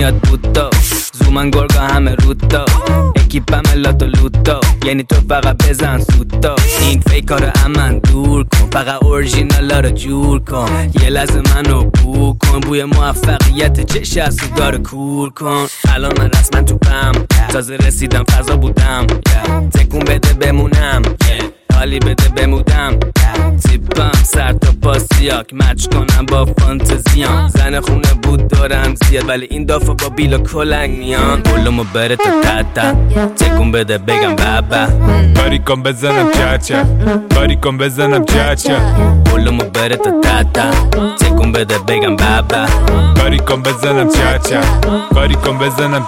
میاد بوتا زومن گرگا همه روتا اکیپم لاتو لوتا یعنی تو فقط بزن سوتا این فیکا رو امن دور کن فقط اورژینالا رو جور کن یه لحظه منو بو کن بوی موفقیت چش از تو داره کور کن الان من رسما تو پم تازه رسیدم فضا بودم تکون بده بمونم حالی بده بمودم تیپم سر تا پاسیاک مچ کنم با فانتزیام زن خونه بود دارم زیاد ولی این دافا با بیلا کلنگ میان بلومو بره تا تتا تکون بده بگم بابا کاری کن بزنم چاچا کاری کن بزنم چاچا بلومو بره تا تتا تکون بده بگم بابا کاری کن بزنم چاچا کاری کن بزنم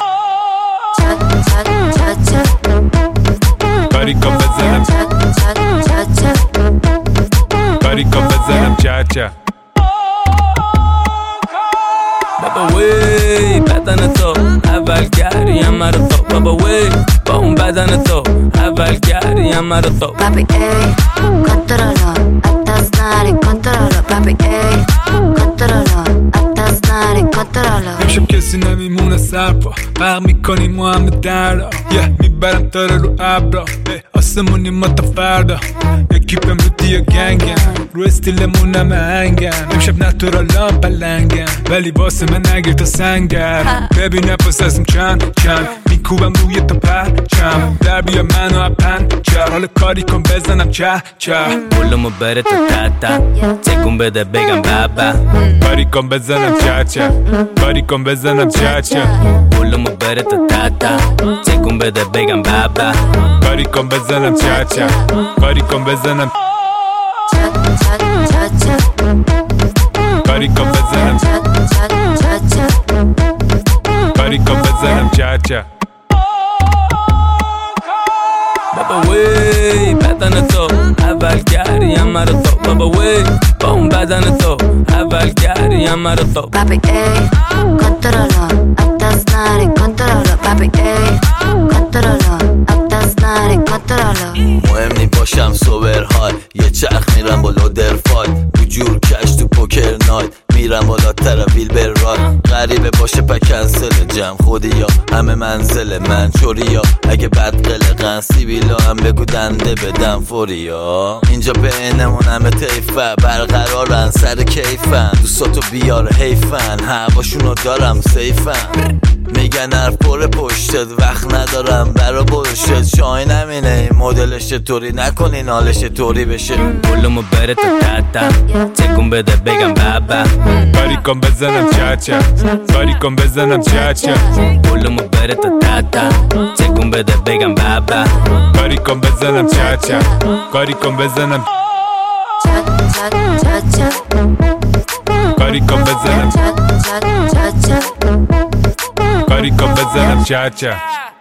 کاری کن بزنم کاری کن بزنم چاچا بابا وی بدن تو اول گریم مرا تو بابا وی با اون بدن تو اول گریم مرا تو Papi ey, controlo, hasta snare, controlo Papi ey, controlo, hasta snare, controlo امشب کسی نمیمونه سرپا غرق میکنی ما همه دردا میبرم تاره رو ابرا آسمونی ما تا فردا اکیپم رو دیا گنگن رو استیلمون همه هنگن امشب نتورالام پلنگن ولی واسه من نگیر تا سنگر ببین نفس ازم چند میکوبم روی تا پرچم در بیا منو اپن چه حال کاری کن بزنم چه بلومو بره تا تتا تکون بده بگم بابا کاری کن بزنم چه کاری کن بزنم چه بلومو بره تا تتا تکون بده بگم بابا کاری کن بزنم چه کاری کن بزنم کاری کن بزنم کاری کن بزنم چه بابا وی بدن تو اول گریم مرا تو بابا وی با اون بدن تو اول گریم مرا تو Papi ey, controlo, hasta snare, controlo Papi ey, controlo, hasta snare, controlo مهم نی باشم سوبر های یه چرخ میرم بالا درفای تو جور کش تو پوکر نایت میرم بالا ترافیل بر رای غریبه باشه پا کنسل جمع خودی یا همه منزل من چوری یا اگه بد قلقن سیبیلا هم بگو دنده بدم فوری ها اینجا بینمون همه تیفه برقرارن سر کیفن دوستاتو بیار حیفن هواشونو دارم سیفن میگن حرف پر پشتت وقت ندارم برا برشت شاین همینه مدلش چطوری نکنین حالش طوری بشه بلومو بره تا تتا تکون بده بگم بابا کاری کن بزنم چه کاری کن بزنم چه بلومو بره تا تتا تکون بده بگم بابا کاری کن بزنم چه کاری کن بزنم کاری کن بزنم کاری کن بزنم چه